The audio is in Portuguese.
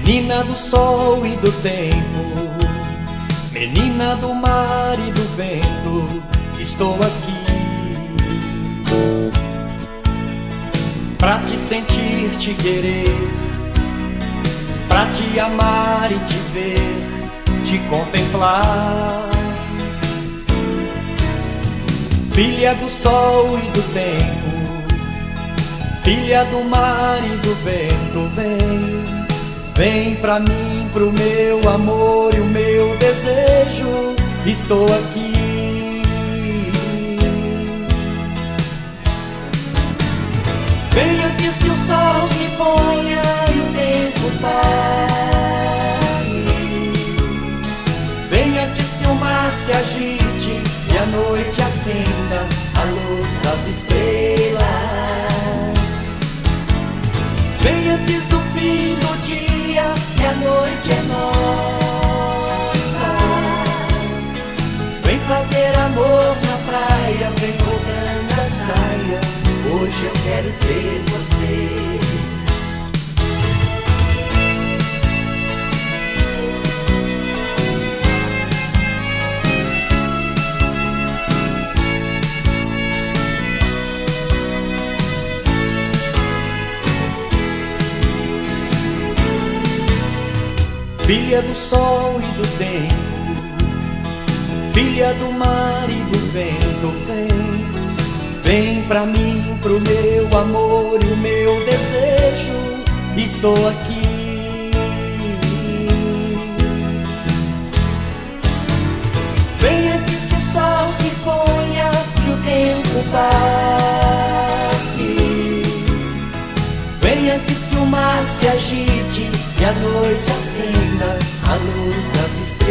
Menina do sol e do tempo, menina do mar e do vento, estou aqui pra te sentir, te querer, pra te amar e te ver, te contemplar. Filha do sol e do tempo, filha do mar e do vento, vem pra mim, pro meu amor e o meu desejo, estou aqui. Vem antes que o sol se ponha e o tempo passe, vem antes que o mar se agite e a noite acenda a luz das estrelas. Vem antes do fim do dia e a noite é nossa. Vem fazer amor na praia, vem rodando a saia, hoje eu quero ter você. Filha do sol e do tempo, filha do mar e do vento, vem pra mim, pro meu amor e o meu desejo, estou aqui. Vem antes que o sol se ponha e o tempo passe, vem antes que o mar se agite e a noite acenda a luz das estrelas.